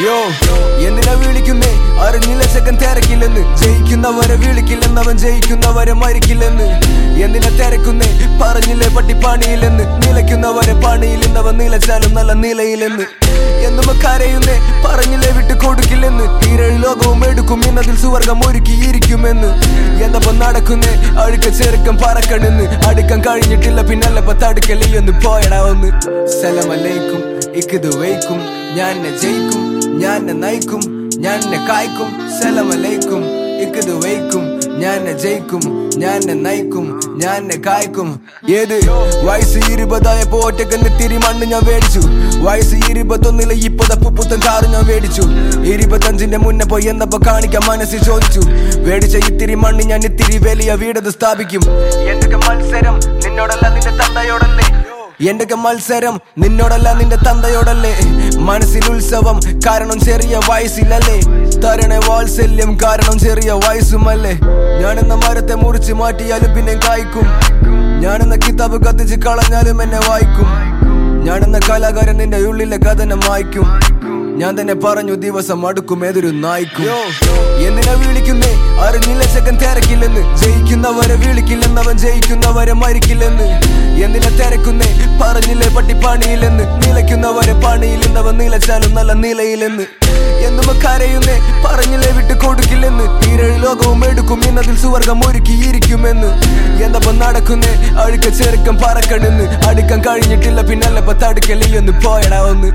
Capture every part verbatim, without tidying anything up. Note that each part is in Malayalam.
യോ എന്തിനാ വിളിക്കുന്നേ അറിഞ്ഞില്ല ചെക്കൻ തിരക്കില്ലെന്ന് ജയിക്കുന്നവരെ വിളിക്കില്ലെന്നവൻ ജയിക്കുന്നവരെ മരിക്കില്ലെന്ന് എന്തിനാ തിരക്കുന്നേ പറഞ്ഞില്ലേ പട്ടിപ്പാണിയില്ലെന്ന് നിലയ്ക്കുന്നവരെ പണിയില്ലെന്നവൻ നിലച്ചാലും നല്ല നിലയിലെന്ന് എന്നും കരയുന്നേ പറഞ്ഞില്ലേ വിട്ടു കൊടുക്കില്ലെന്ന് ഈരഴി ലോകവും എടുക്കും എന്നതിൽ സുവർഗം ഒരുക്കിയിരിക്കുമെന്ന് എന്നപ്പം നടക്കുന്നേ അഴുക്ക ചെറുക്കം പറക്കണെന്ന് അടുക്കാൻ കഴിഞ്ഞിട്ടില്ല പിന്നല്ലപ്പ തടുക്കലിയൊന്ന് പോയടാ ഒന്ന് സലമലൈക്കും ഇക്കിത് വയ്ക്കും ഞാൻ ജയിക്കും ഞാൻ നയിക്കും ഞാൻ കായ്ക്കും സലമലൈക്കും ഇക്കിത് വയ്ക്കും ഞാൻ ജയിക്കും ഞാൻ നയിക്കും ഞാൻ കായ്ക്കും ഏത് വയസ്സ് ഇരുപതായപ്പോ ഒറ്റക്കെന്ന് തിരി മണ്ണ് ഞാൻ മേടിച്ചു വയസ്സ് ഇരുപത്തൊന്നിലെ ഇപ്പതപ്പ് പുത്തൻ കാറ് ഞാൻ മേടിച്ചു ഇരുപത്തഞ്ചിന്റെ മുന്നേ പോയി എന്നപ്പോ കാണിക്കാൻ മനസ്സിൽ ചോദിച്ചു മേടിച്ച ഇത്തിരി മണ്ണ് ഞാൻ ഇത്തിരി വലിയ വീടത് സ്ഥാപിക്കും എന്തൊക്കെ മത്സരം നിന്നോടല്ല നിന്റെ തന്തയോടല്ലേ എന്തൊക്കെ മത്സരം നിന്നോടല്ല നിന്റെ തന്തയോടല്ലേ മനസ്സിൽ ഉത്സവം കാരണം ചെറിയ വയസ്സിലല്ലേ തരണ വാത്സല്യം കാരണം ചെറിയ വയസ്സുമല്ലേ ഞാനെന്ന മരത്തെ മുറിച്ച് മാറ്റിയാലും പിന്നെ കായ്ക്കും ഞാനെന്ന കിതാബ് കത്തിച്ച് കളഞ്ഞാലും എന്നെ വായിക്കും ഞാനെന്ന കലാകാരൻ നിന്റെ ഉള്ളിലെ കഥനം വായിക്കും ഞാൻ തന്നെ പറഞ്ഞു ദിവസം അടുക്കും ഏതൊരു നായിക്കും എന്തിനാ വിളിക്കുന്നേ അറിഞ്ഞില്ല ചെക്കൻ തിരക്കില്ലെന്ന് ജയിക്കുന്നവരെ വിളിക്കില്ലെന്നവൻ ജയിക്കുന്നവരെ മരിക്കില്ലെന്ന് എന്തിനാ തിരക്കുന്നേ പറഞ്ഞില്ലേ പട്ടിപ്പാണിയില്ലെന്ന് നിലയ്ക്കുന്നവരെ പണിയില്ലെന്നവൻ നിലച്ചാലും നല്ല നിലയിലെന്ന് എന്നും കരയുന്നേ പറഞ്ഞില്ലേ വിട്ടു കൊടുക്കില്ലെന്ന് ഈരഴി ലോകവും എടുക്കും എന്നതിൽ സുവർഗം ഒരുക്കിയിരിക്കുമെന്ന് എന്നപ്പം നടക്കുന്നേ അഴുക്ക ചെറുക്കം പറക്കണെന്ന് അടുക്കാൻ കഴിഞ്ഞിട്ടില്ല പിന്നല്ലപ്പ തടുക്കലിയൊന്ന് പോയടാ ഒന്ന്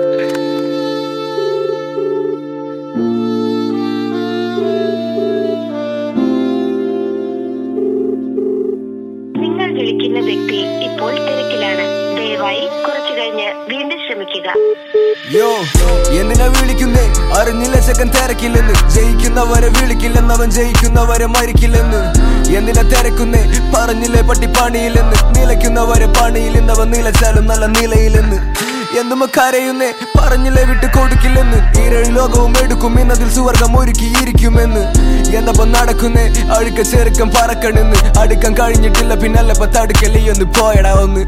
വിളിക്കുന്ന വ്യക്തി ഇപ്പോൾ തിരക്കിലാണ് ദയവായി കുറച്ചു കഴിഞ്ഞ് വീണ്ടും ശ്രമിക്കുക യോ എന്തിനാ വിളിക്കുന്നേ അറിഞ്ഞില്ല ചെക്കൻ തിരക്കില്ലെന്ന് ജയിക്കുന്നവരെ വിളിക്കില്ലെന്നവൻ ജയിക്കുന്നവരെ മരിക്കില്ലെന്ന് എന്തിനാ തിരക്കുന്നേ പറഞ്ഞില്ലേ പട്ടിപ്പാണിയില്ലെന്ന് നിലയ്ക്കുന്നവരെ പണിയില്ലെന്നവൻ നിലച്ചാലും നല്ല നിലയിലെന്ന് എന്നും കരയുന്നേ പറഞ്ഞില്ലേ വിട്ടു കൊടുക്കില്ലെന്ന് ഈരഴി ലോകവും എടുക്കും എന്നതിൽ സുവർഗം ഒരുക്കിയിരിക്കുമെന്ന് എന്നപ്പം നടക്കുന്നേ അഴുക്ക ചെറുക്കം പറക്കണെന്ന് അടുക്കാൻ കഴിഞ്ഞിട്ടില്ല പിന്നല്ലപ്പ തടുക്കലിയൊന്ന് പോയടാ ഒന്ന്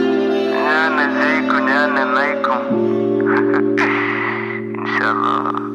Inshallah.